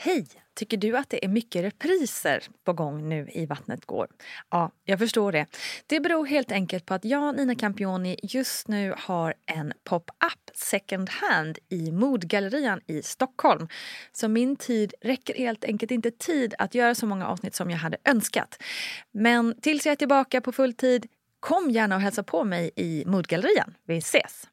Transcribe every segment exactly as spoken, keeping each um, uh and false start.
Hej! Tycker du att det är mycket repriser på gång nu i Vattnet går? Ja, jag förstår det. Det beror helt enkelt på att jag, Nina Campioni, just nu har en pop-up second hand i Modgallerian i Stockholm. Så min tid räcker helt enkelt inte tid att göra så många avsnitt som jag hade önskat. Men tills jag är tillbaka på full tid, kom gärna och hälsa på mig i Modgallerian. Vi ses!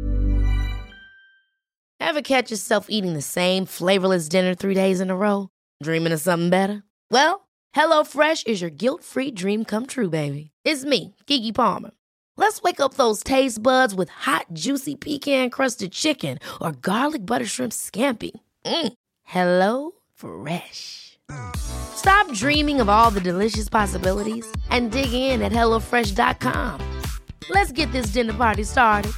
Ever catch yourself eating the same flavorless dinner three days in a row? Dreaming of something better? Well, HelloFresh is your guilt-free dream come true, baby. It's me, Keke Palmer. Let's wake up those taste buds with hot, juicy pecan-crusted chicken or garlic butter shrimp scampi. Mm. Hello Fresh. Stop dreaming of all the delicious possibilities and dig in at hello fresh dot com. Let's get this dinner party started.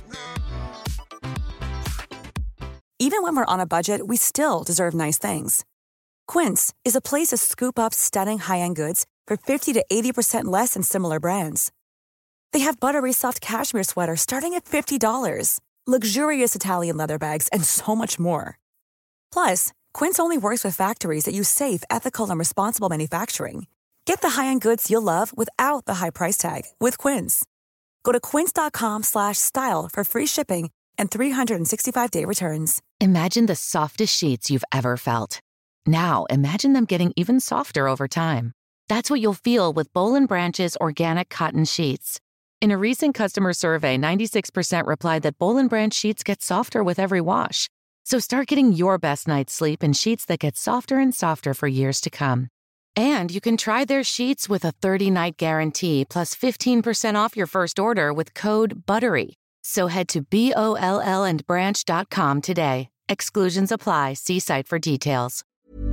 Even when we're on a budget, we still deserve nice things. Quince is a place to scoop up stunning high-end goods for fifty to eighty percent less than similar brands. They have buttery soft cashmere sweaters starting at fifty dollars, luxurious Italian leather bags, and so much more. Plus, Quince only works with factories that use safe, ethical, and responsible manufacturing. Get the high-end goods you'll love without the high price tag with Quince. Go to quince dot com slash style for free shipping and three sixty-five day returns. Imagine the softest sheets you've ever felt. Now, imagine them getting even softer over time. That's what you'll feel with Boll and Branch's organic cotton sheets. In a recent customer survey, ninety-six percent replied that Boll and Branch sheets get softer with every wash. So start getting your best night's sleep in sheets that get softer and softer for years to come. And you can try their sheets with a thirty-night guarantee plus fifteen percent off your first order with code BUTTERY. So head to B O L L and branch dot com today. Exclusions apply. See site for details.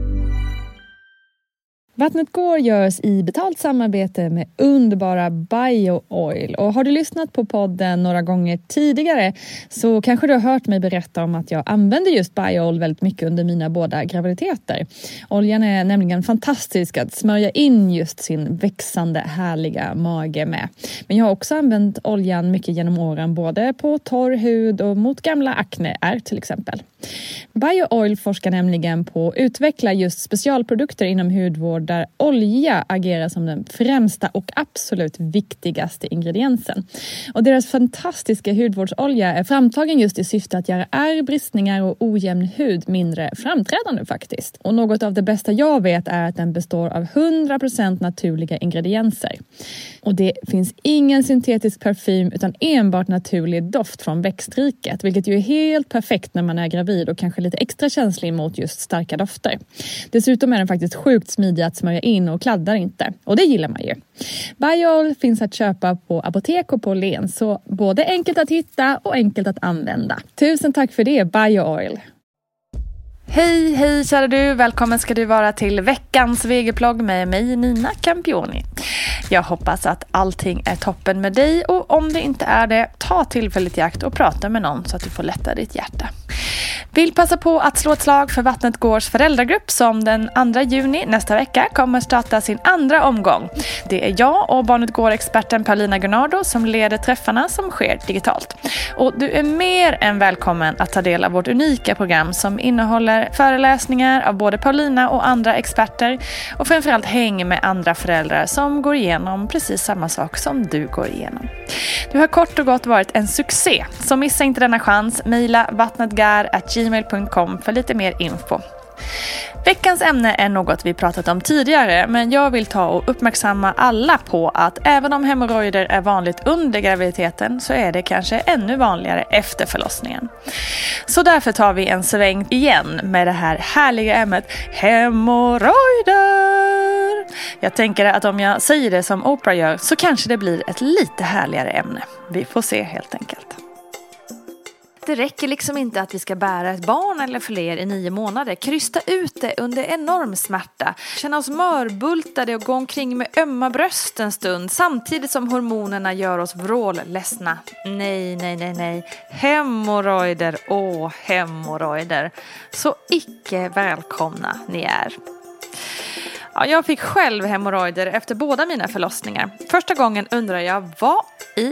Vattnet går görs i betalt samarbete med underbara BioOil. Och har du lyssnat på podden några gånger tidigare så kanske du har hört mig berätta om att jag använder just BioOil väldigt mycket under mina båda graviditeter. Oljan är nämligen fantastisk att smörja in just sin växande härliga mage med. Men jag har också använt oljan mycket genom åren både på torr hud och mot gamla akneär till exempel. BioOil forskar nämligen på att utveckla just specialprodukter inom hudvård där olja agerar som den främsta och absolut viktigaste ingrediensen. Och deras fantastiska hudvårdsolja är framtagen just i syfte att göra ärr, bristningar och ojämn hud mindre framträdande faktiskt. Och något av det bästa jag vet är att den består av hundra procent naturliga ingredienser. Och det finns ingen syntetisk parfym utan enbart naturlig doft från växtriket, vilket ju är helt perfekt när man är gravid och kanske lite extra känslig mot just starka dofter. Dessutom är den faktiskt sjukt smidig att smörja in och kladdar inte. Och det gillar man ju. BioOil finns att köpa på apotek och på Len, så både enkelt att hitta och enkelt att använda. Tusen tack för det, BioOil! Hej, hej kära du! Välkommen ska du vara till veckans vegeplogg med mig, Nina Campioni. Jag hoppas att allting är toppen med dig och om det inte är det, ta tillfälligt i akt och prata med någon så att du får lätta ditt hjärta. Vill passa på att slå ett slag för Vattnet Gårs föräldragrupp som den andra juni nästa vecka kommer starta sin andra omgång. Det är jag och Barnet Går-experten Paulina Gunnardo som leder träffarna som sker digitalt. Och du är mer än välkommen att ta del av vårt unika program som innehåller föreläsningar av både Paulina och andra experter och framförallt häng med andra föräldrar som går igenom precis samma sak som du går igenom. Du har kort och gott varit en succé, så missa inte denna chans. Mejla vattnetgar at gmail punkt com för lite mer info. Veckans ämne är något vi pratat om tidigare, men jag vill ta och uppmärksamma alla på att även om hemorrojder är vanligt under graviditeten så är det kanske ännu vanligare efter förlossningen. Så därför tar vi en sväng igen med det här härliga ämnet hemorrojder. Jag tänker att om jag säger det som Oprah gör så kanske det blir ett lite härligare ämne. Vi får se helt enkelt. Det räcker liksom inte att vi ska bära ett barn eller fler i nio månader. Krysta ut det under enorm smärta. Känna oss mörbultade och gå omkring med ömma bröst en stund. Samtidigt som hormonerna gör oss vrålledsna. Nej, nej, nej, nej. Hemorrojder, åh hemorrojder. Så icke välkomna ni är. Ja, jag fick själv hemorrojder efter båda mina förlossningar. Första gången undrar jag, vad i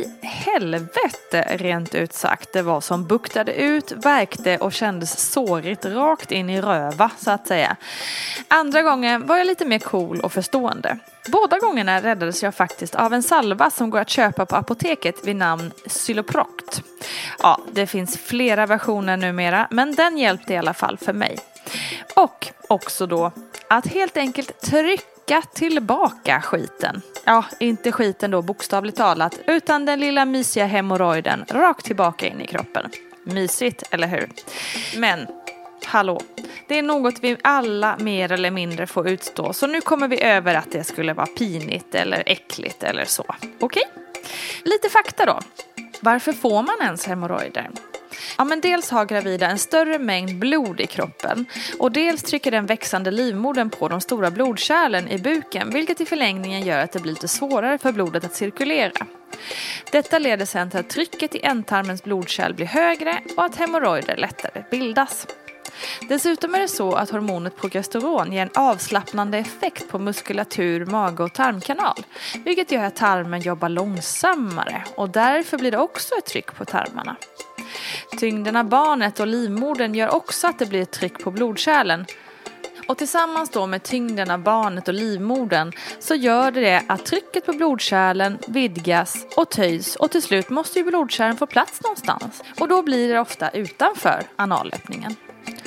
helvete rent ut sagt det var som buktade ut, verkte och kändes sårigt rakt in i röva så att säga. Andra gången var jag lite mer cool och förstående. Båda gångerna räddades jag faktiskt av en salva som går att köpa på apoteket vid namn Zyloproct. Ja, det finns flera versioner numera, men den hjälpte i alla fall för mig. Och också då att helt enkelt trycka tillbaka skiten. Ja, inte skiten då bokstavligt talat, utan den lilla mysiga hemorrojden rakt tillbaka in i kroppen. Mysigt, eller hur? Men, hallå, det är något vi alla mer eller mindre får utstå, så nu kommer vi över att det skulle vara pinigt eller äckligt eller så. Okej? Lite fakta då. Varför får man ens hemorrojder? Ja, men dels har gravida en större mängd blod i kroppen och dels trycker den växande livmodern på de stora blodkärlen i buken, vilket i förlängningen gör att det blir lite svårare för blodet att cirkulera. Detta leder sedan till att trycket i ändtarmens blodkärl blir högre och att hemorrojder lättare bildas. Dessutom är det så att hormonet progesteron ger en avslappnande effekt på muskulatur, mage och tarmkanal, vilket gör att tarmen jobbar långsammare och därför blir det också ett tryck på tarmarna. Tyngden av barnet och livmodern gör också att det blir ett tryck på blodkärlen. Och tillsammans då med tyngden av barnet och livmodern så gör det att trycket på blodkärlen vidgas och töjs och till slut måste ju blodkärlen få plats någonstans. Och då blir det ofta utanför analöppningen.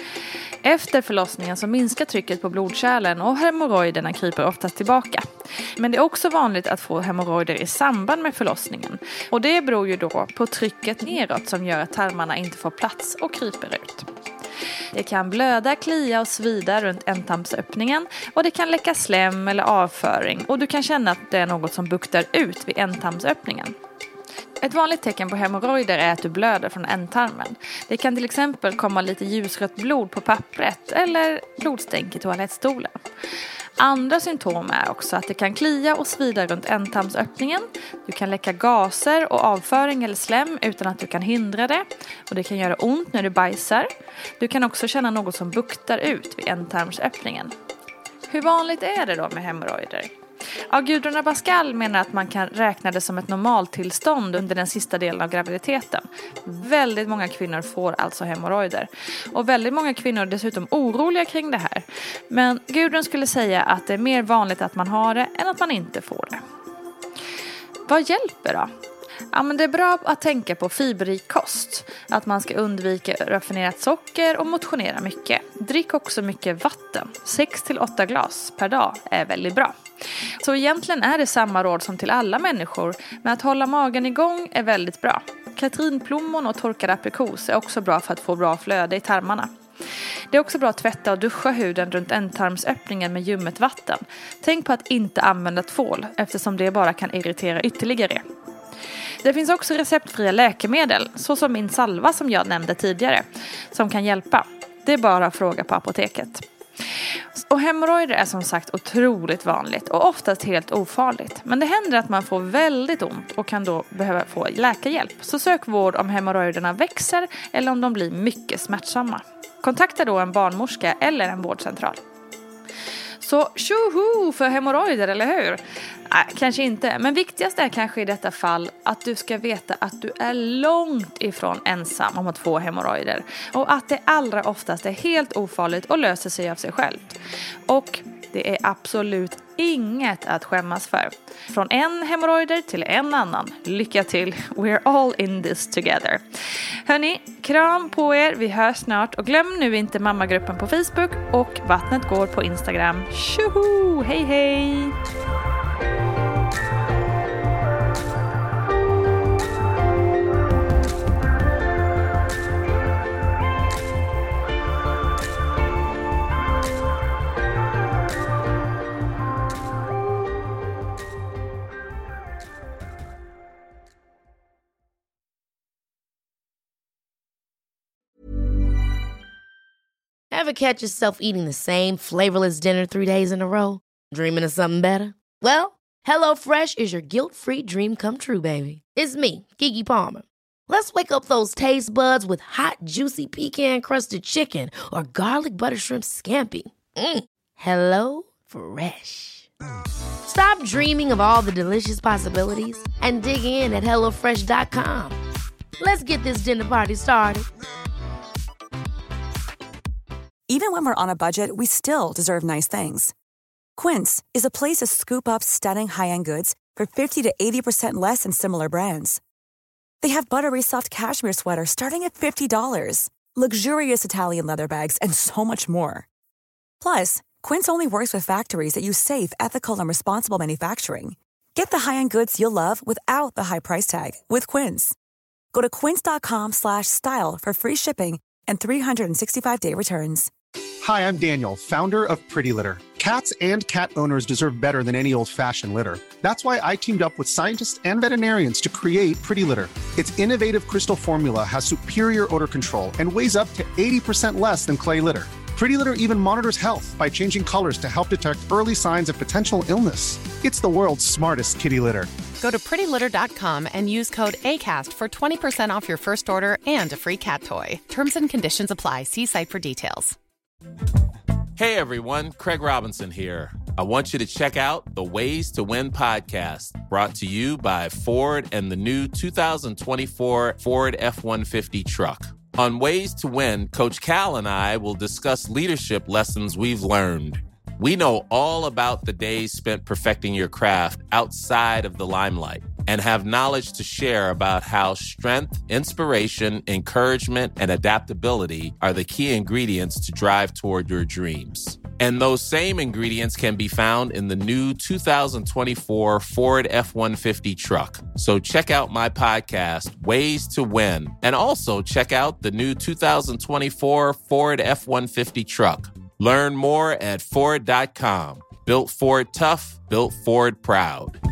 Efter förlossningen så minskar trycket på blodkärlen och hemorrojderna kryper oftast tillbaka. Men det är också vanligt att få hemorrojder i samband med förlossningen. Och det beror ju då på trycket neråt som gör att tarmarna inte får plats och kryper ut. Det kan blöda, klia och svida runt ändtarmsöppningen och det kan läcka slem eller avföring och du kan känna att det är något som buktar ut vid ändtarmsöppningen. Ett vanligt tecken på hemorrojder är att du blöder från ändtarmen. Det kan till exempel komma lite ljusrött blod på pappret eller blodstänk i toalettstolen. Andra symptom är också att det kan klia och svida runt ändtarmsöppningen. Du kan läcka gaser och avföring eller slem utan att du kan hindra det. Och det kan göra ont när du bajsar. Du kan också känna något som buktar ut vid ändtarmsöppningen. Hur vanligt är det då med hemorrojder? Ja, Gudrun Abascal menar att man kan räkna det som ett normaltillstånd under den sista delen av graviditeten. Väldigt många kvinnor får alltså hemorrojder. Och väldigt många kvinnor är dessutom oroliga kring det här. Men Gudrun skulle säga att det är mer vanligt att man har det än att man inte får det. Vad hjälper då? Ja, men det är bra att tänka på fiberrik kost. Att man ska undvika raffinerat socker och motionera mycket. Drick också mycket vatten. sex till åtta glas per dag är väldigt bra. Så egentligen är det samma råd som till alla människor. Men att hålla magen igång är väldigt bra. Katrinplommon och torkad aprikos är också bra för att få bra flöde i tarmarna. Det är också bra att tvätta och duscha huden runt ändtarmsöppningen med ljummet vatten. Tänk på att inte använda tvål eftersom det bara kan irritera ytterligare. Det finns också receptfria läkemedel, såsom min salva som jag nämnde tidigare, som kan hjälpa. Det är bara att fråga på apoteket. Och hemorrojder är som sagt otroligt vanligt och oftast helt ofarligt. Men det händer att man får väldigt ont och kan då behöva få läkarhjälp. Så sök vård om hemorrojderna växer eller om de blir mycket smärtsamma. Kontakta då en barnmorska eller en vårdcentral. Så tjoho för hemorrojder, eller hur? Nej, kanske inte. Men viktigast är kanske i detta fall att du ska veta att du är långt ifrån ensam om att få hemorrojder. Och att det allra oftast är helt ofarligt och löser sig av sig självt. Och det är absolut inget att skämmas för. Från en hemorrojder till en annan. Lycka till. We're all in this together. Hörni, kram på er. Vi hörs snart. Och glöm nu inte mammagruppen på Facebook och Vattnet går på Instagram. Tjoho! Hej hej! Ever catch yourself eating the same flavorless dinner three days in a row? Dreaming of something better? Well, HelloFresh is your guilt-free dream come true, baby. It's me, Keke Palmer. Let's wake up those taste buds with hot, juicy pecan-crusted chicken or garlic butter shrimp scampi. Mm. Hello Fresh. Stop dreaming of all the delicious possibilities and dig in at hello fresh dot com. Let's get this dinner party started. Even when we're on a budget, we still deserve nice things. Quince is a place to scoop up stunning high-end goods for fifty to eighty percent less than similar brands. They have buttery soft cashmere sweaters starting at fifty dollars, luxurious Italian leather bags, and so much more. Plus, Quince only works with factories that use safe, ethical, and responsible manufacturing. Get the high-end goods you'll love without the high price tag with Quince. Go to quince.com slash style for free shipping and three sixty-five day returns. Hi, I'm Daniel, founder of Pretty Litter. Cats and cat owners deserve better than any old-fashioned litter. That's why I teamed up with scientists and veterinarians to create Pretty Litter. Its innovative crystal formula has superior odor control and weighs up to eighty percent less than clay litter. Pretty Litter even monitors health by changing colors to help detect early signs of potential illness. It's the world's smartest kitty litter. Go to pretty litter dot com and use code ACAST for twenty percent off your first order and a free cat toy. Terms and conditions apply. See site for details. Hey everyone, Craig Robinson here. I want you to check out the Ways to Win podcast, brought to you by Ford and the new two thousand twenty-four Ford F one fifty truck. On Ways to Win, Coach Cal and I will discuss leadership lessons we've learned. We know all about the days spent perfecting your craft outside of the limelight and have knowledge to share about how strength, inspiration, encouragement, and adaptability are the key ingredients to drive toward your dreams. And those same ingredients can be found in the new two thousand twenty-four Ford F one fifty truck. So check out my podcast, Ways to Win, and also check out the new two thousand twenty-four Ford F one fifty truck. Learn more at Ford dot com. Built Ford tough, built Ford proud.